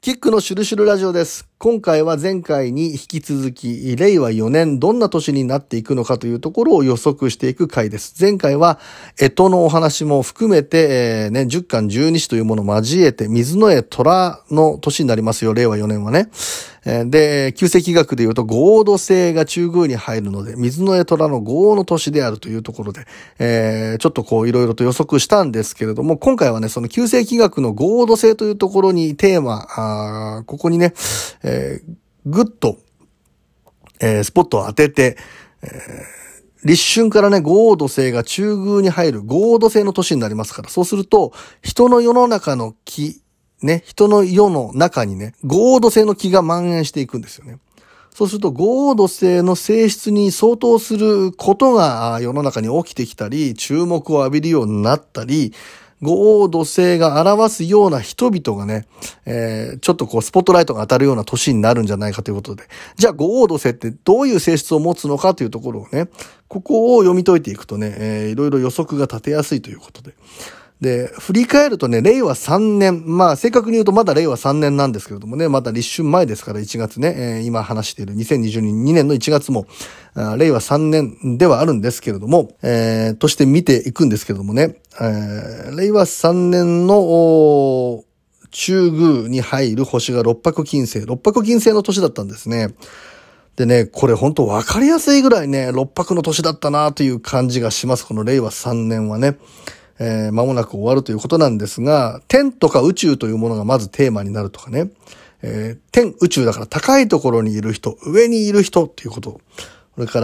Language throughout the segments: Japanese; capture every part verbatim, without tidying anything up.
キックのシュルシュルラジオです。今回は前回に引き続き、れいわよねんどんな年になっていくのかというところを予測していく回です。前回は、干支のお話も含めて、えー、ね、十干十二支というものを交えて、水の絵虎の年になりますよ、れいわよねんはね。で、旧世紀学で言うと合土星が中宮に入るので、水の絵虎の合の年であるというところで、えー、ちょっとこういろいろと予測したんですけれども、今回はね、その旧世紀学の合土星というところにテーマ、あここにね、えー、ぐっと、えー、スポットを当てて、えー、立春からね、合土星が中宮に入る合土星の年になりますから、そうすると、人の世の中の気、ね、人の世の中にね、合土星の気が蔓延していくんですよね。そうすると、合土星の性質に相当することが世の中に起きてきたり、注目を浴びるようになったり、合土星が表すような人々がね、えー、ちょっとこうスポットライトが当たるような年になるんじゃないかということで、じゃあ合土星ってどういう性質を持つのかというところをね、ここを読み解いていくとね、えー、いろいろ予測が立てやすいということで。で、振り返るとね、れいわさんねん、まあ正確に言うとまだれいわさんねんなんですけれどもね、まだ立春前ですからいちがつね、えー、今話しているにせんにじゅうにねんのいちがつも、れいわさんねんではあるんですけれども、えー、として見ていくんですけれどもね、えー、れいわさんねんの中宮に入る星が六白金星、六白金星の年だったんですね。でね、これ本当分かりやすいぐらいね、六白の年だったなという感じがします。このれいわさんねんはね。えー、間もなく終わるということなんですが、天とか宇宙というものがまずテーマになるとかね、えー、天宇宙だから高いところにいる人、上にいる人っていうこと。それから、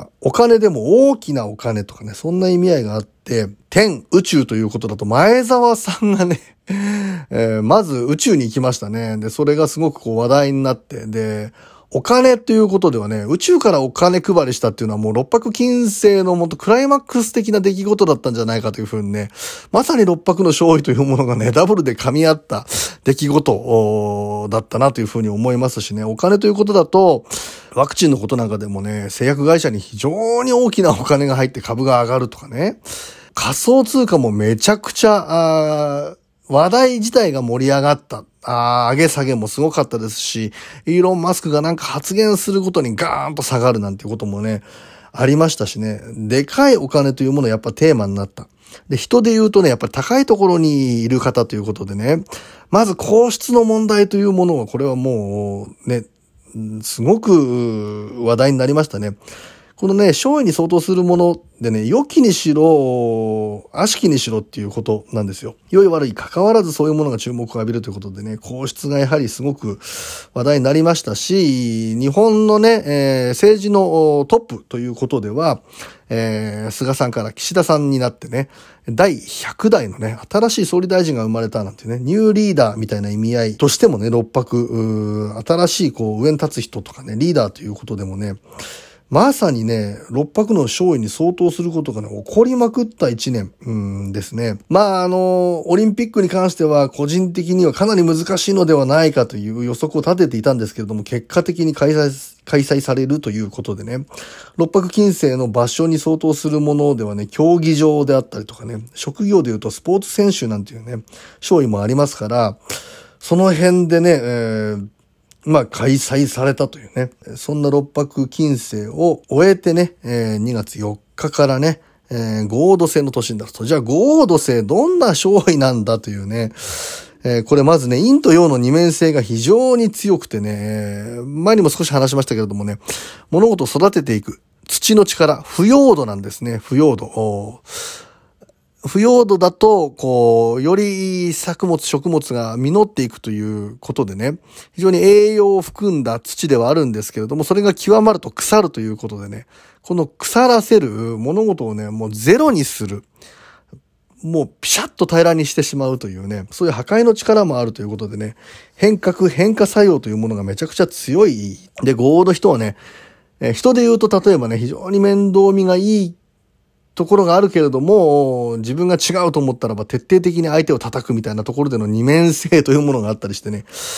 お金でも大きなお金とかね、そんな意味合いがあって、天宇宙ということだと前澤さんがね、えー、まず宇宙に行きましたね。で、それがすごくこう話題になって、で、お金ということではね、宇宙からお金配りしたっていうのはもう六白金星のもっとクライマックス的な出来事だったんじゃないかというふうにね、まさに六白の勝利というものがね、ダブルで噛み合った出来事だったなというふうに思いますしね、お金ということだと、ワクチンのことなんかでもね、製薬会社に非常に大きなお金が入って株が上がるとかね、仮想通貨もめちゃくちゃ、話題自体が盛り上がった。ああ、上げ下げもすごかったですし、イーロン・マスクがなんか発言するごとにガーンと下がるなんていうこともね、ありましたしね。でかいお金というものがやっぱテーマになった。で、人で言うとね、やっぱり高いところにいる方ということでね、まず皇室の問題というものは、これはもうね、すごく話題になりましたね。このね、勝利に相当するものでね、良きにしろ、悪しきにしろっていうことなんですよ。良い悪い関わらずそういうものが注目を浴びるということでね、皇室がやはりすごく話題になりましたし、日本のね、えー、政治のトップということでは、えー、菅さんから岸田さんになってね、だいひゃくだいのね、新しい総理大臣が生まれたなんてね、ニューリーダーみたいな意味合いとしてもね、六白、新しいこう上に立つ人とかね、リーダーということでもね、まさにね、六白の勝利に相当することがね、起こりまくった一年、うんですね。まあ、あの、オリンピックに関しては個人的にはかなり難しいのではないかという予測を立てていたんですけれども、結果的に開催、開催されるということでね、六白金星の場所に相当するものではね、競技場であったりとかね、職業でいうとスポーツ選手なんていうね、勝利もありますから、その辺でね、えーまあ、開催されたというね。そんな六白金星を終えてね、えー、にがつよっかからね、えー、合土星の年になると。じゃあ合土星どんな勝利なんだというね。えー、これまずね、陰と陽の二面性が非常に強くてね、前にも少し話しましたけれどもね、物事を育てていく。土の力、腐葉土なんですね、腐葉土。腐葉土だと、こう、より作物、食物が実っていくということでね、非常に栄養を含んだ土ではあるんですけれども、それが極まると腐るということでね、この腐らせる物事をね、もうゼロにする。もうピシャッと平らにしてしまうというね、そういう破壊の力もあるということでね、変革、変化作用というものがめちゃくちゃ強い。で、合の人はね、人で言うと例えばね、非常に面倒見がいいところがあるけれども、自分が違うと思ったらば徹底的に相手を叩くみたいなところでの二面性というものがあったりしてね。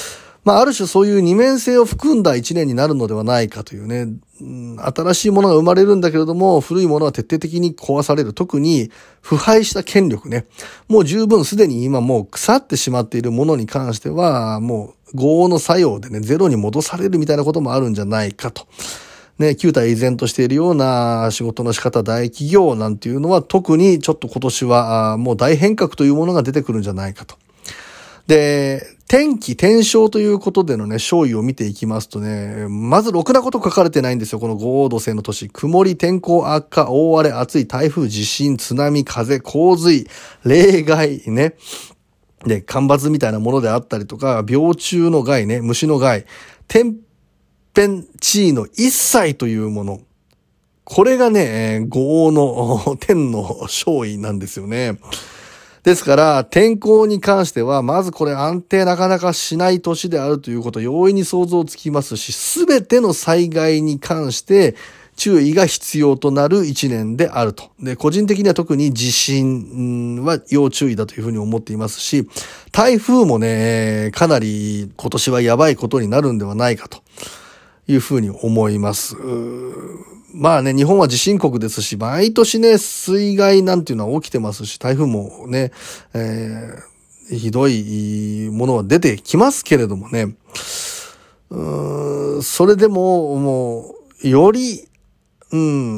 まあ、ある種そういう二面性を含んだ一年になるのではないかというね、うん、新しいものが生まれるんだけれども、古いものは徹底的に壊される。特に腐敗した権力ね。もう十分すでに今もう腐ってしまっているものに関しては、もう業の作用でね、ゼロに戻されるみたいなこともあるんじゃないかと。ね、旧態依然としているような仕事の仕方、大企業なんていうのは特にちょっと今年はもう大変革というものが出てくるんじゃないかと。で、天気、天象ということでのね、勝意を見ていきますとね、まずろくなこと書かれてないんですよ。この豪土星の年。曇り、天候悪化、大荒れ、暑い、台風、地震、津波、風、洪水、冷害、ね。で、干ばつみたいなものであったりとか、病虫の害ね、虫の害、天変地異の一切というもの。これがね、豪の天の勝意なんですよね。ですから、天候に関しては、まずこれ安定なかなかしない年であるということ、容易に想像つきますし、すべての災害に関して注意が必要となる一年であると。で、個人的には特に地震は要注意だというふうに思っていますし、台風もね、かなり今年はやばいことになるんではないかというふうに思います。まあね、日本は地震国ですし、毎年ね、水害なんていうのは起きてますし、台風もね、えー、ひどいものは出てきますけれどもね、うーん、それでも、もう、より、うん、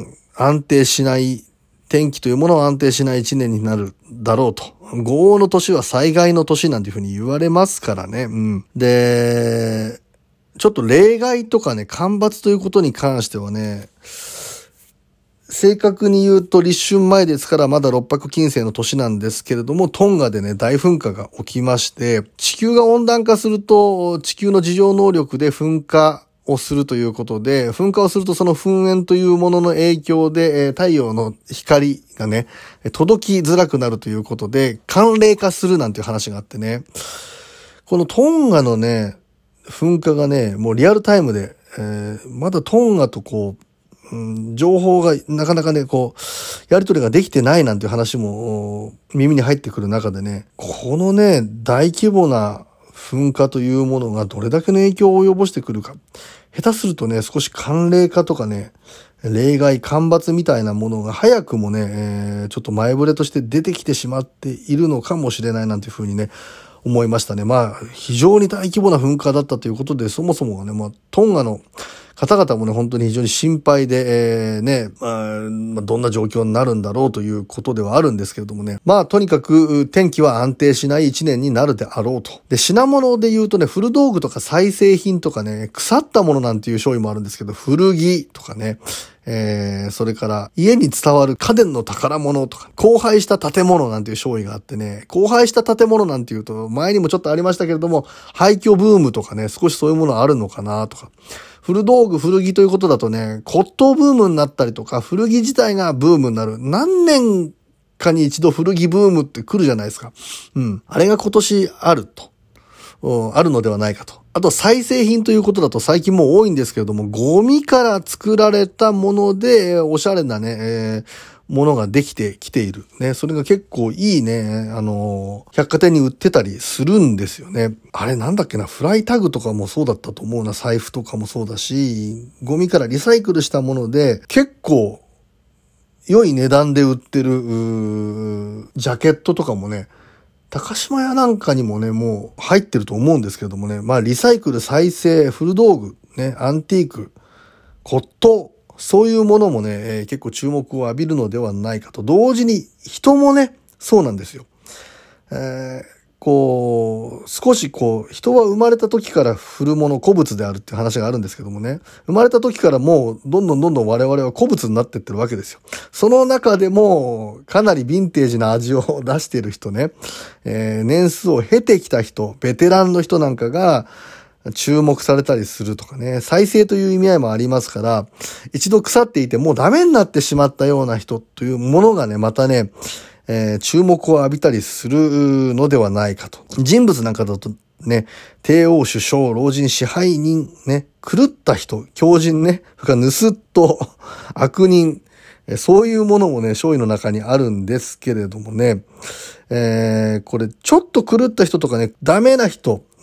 安定しない、天気というものは安定しない一年になるだろうと。豪雨の年は災害の年なんていうふうに言われますからね。うん。で、ちょっと例外とかね、干ばつということに関してはね、正確に言うと立春前ですからまだ六白金星の年なんですけれども、トンガでね、大噴火が起きまして、地球が温暖化すると、地球の自浄能力で噴火をするということで、噴火をするとその噴煙というものの影響で、太陽の光がね、届きづらくなるということで、寒冷化するなんていう話があってね、このトンガのね、噴火がね、もうリアルタイムで、えー、まだトンガとこう、うん、情報がなかなかね、こう、やり取りができてないなんていう話も耳に入ってくる中でね、このね、大規模な噴火というものがどれだけの影響を及ぼしてくるか。下手するとね、少し寒冷化とかね、冷害、干ばつみたいなものが早くもね、えー、ちょっと前触れとして出てきてしまっているのかもしれないなんていうふうにね、思いましたね。まあ、非常に大規模な噴火だったということで、そもそもはね、まあ、トンガの方々もね、本当に非常に心配で、えー、ね、まあ、どんな状況になるんだろうということではあるんですけれどもね。まあ、とにかく天気は安定しない一年になるであろうと。で、品物で言うとね、古道具とか再生品とかね、腐ったものなんていう商品もあるんですけど、古着とかね、えー、それから家に伝わる家電の宝物とか、荒廃した建物なんていう商品があってね、荒廃した建物なんていうと、前にもちょっとありましたけれども、廃墟ブームとかね、少しそういうものあるのかなとか。古道具、古着ということだとね、骨董ブームになったりとか、古着自体がブームになる。何年かに一度古着ブームって来るじゃないですか。うん。あれが今年あると。あるのではないかと。あと再生品ということだと最近もう多いんですけれども、ゴミから作られたものでおしゃれなね、えー、ものができてきている。ね、それが結構いいね、あのー、百貨店に売ってたりするんですよね。あれなんだっけな、フライタグとかもそうだったと思うな、財布とかもそうだし、ゴミからリサイクルしたもので結構良い値段で売ってる、ジャケットとかもね、高島屋なんかにもね、もう入ってると思うんですけどもね。まあ、リサイクル、再生、古道具、ね、アンティーク、骨董、そういうものもね、えー、結構注目を浴びるのではないかと。同時に、人もね、そうなんですよ。えー、こう、少しこう、人は生まれた時から古物、古物であるっていう話があるんですけどもね。生まれた時からもう、どんどんどんどん我々は古物になってってるわけですよ。その中でも、かなりヴィンテージな味を出している人ね、えー、年数を経てきた人、ベテランの人なんかが、注目されたりするとかね、再生という意味合いもありますから、一度腐っていてもうダメになってしまったような人というものがね、またね、えー、注目を浴びたりするのではないかと。人物なんかだとね、帝王、首相、老人、支配人、ね、狂った人、狂人ね、それから盗っ人、悪人、そういうものもね、勝利の中にあるんですけれどもね、えー、これちょっと狂った人とかね、ダメな人、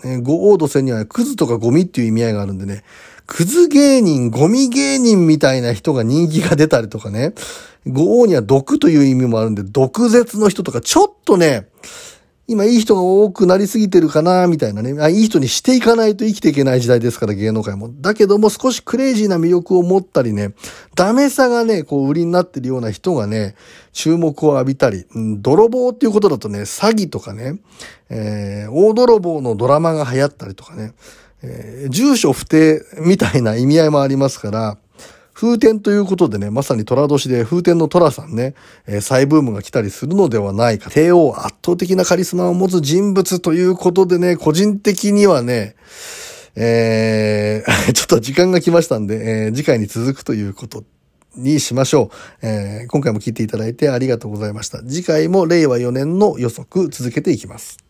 えー、五王土線にはクズとかゴミっていう意味合いがあるんでね、クズ芸人、ゴミ芸人みたいな人が人気が出たりとかね、五王には毒という意味もあるんで、毒舌の人とか、ちょっとね、今いい人が多くなりすぎてるかなみたいなね、あ、いい人にしていかないと生きていけない時代ですから、芸能界も。だけども少しクレイジーな魅力を持ったりね、ダメさがね、こう売りになってるような人がね、注目を浴びたり、うん、泥棒っていうことだとね、詐欺とかね、えー、大泥棒のドラマが流行ったりとかね、えー、住所不定みたいな意味合いもありますから、風天ということでね、まさに虎年で風天の虎さんね、えー、再ブームが来たりするのではないか。帝王圧倒的なカリスマを持つ人物ということでね、個人的にはね、えー、ちょっと時間が来ましたんで、えー、次回に続くということにしましょう、えー。今回も聞いていただいてありがとうございました。次回もれいわよねんの予測続けていきます。